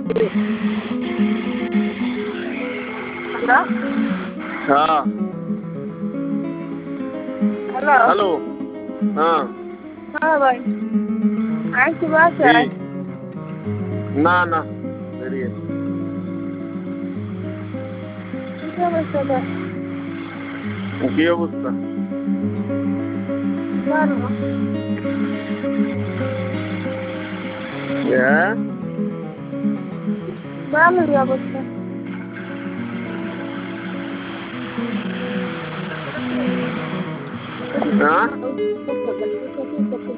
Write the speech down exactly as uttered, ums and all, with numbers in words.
hello হ্যাঁ hello hello হ্যাঁ হ্যাঁ ভাই আইসি জি বাসায় না না বেরিয়ে কি অবস্থাটা কি অবস্থা ভালো হ্যাঁ ভালোই অবস্থা হ্যাঁ ওই করতে করতে করতে